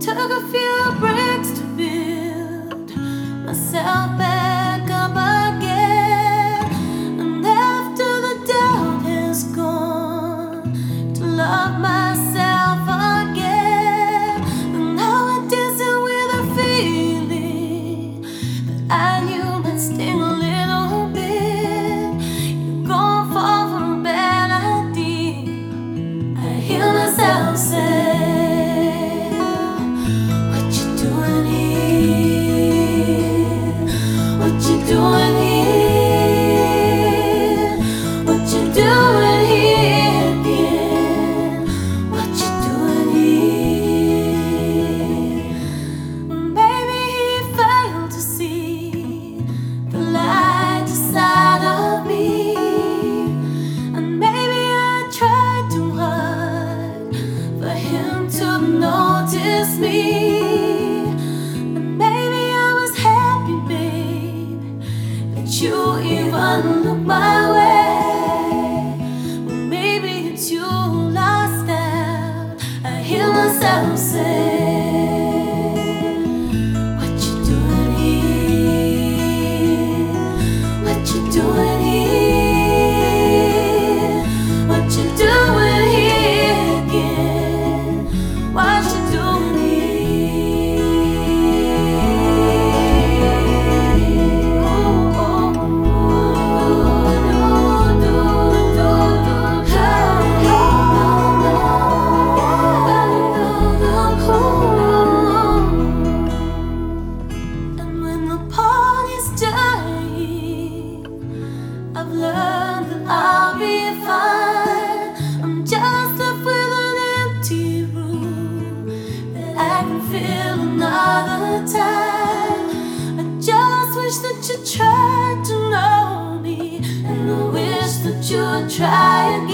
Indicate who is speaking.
Speaker 1: Took a few breaks to build myself back up again, and after the doubt has gone, to love myself again. And now I'm dancing with a feeling that I knew might sting a little bit. You're gonna fall for a bad idea. I hear myself say, doing here? What you doing here again? What you doing here? Maybe he failed to see the light inside of me, and maybe I tried too hard for him to notice me. You even look my way. Well, maybe it's you lost out. I hear myself say, what you doing here? What you doing here? What you doing here again? What you doing here? I've learned that I'll be fine. I'm just left with an empty room that I can fill another time. I just wish that you tried to know me, and I wish that you would try again.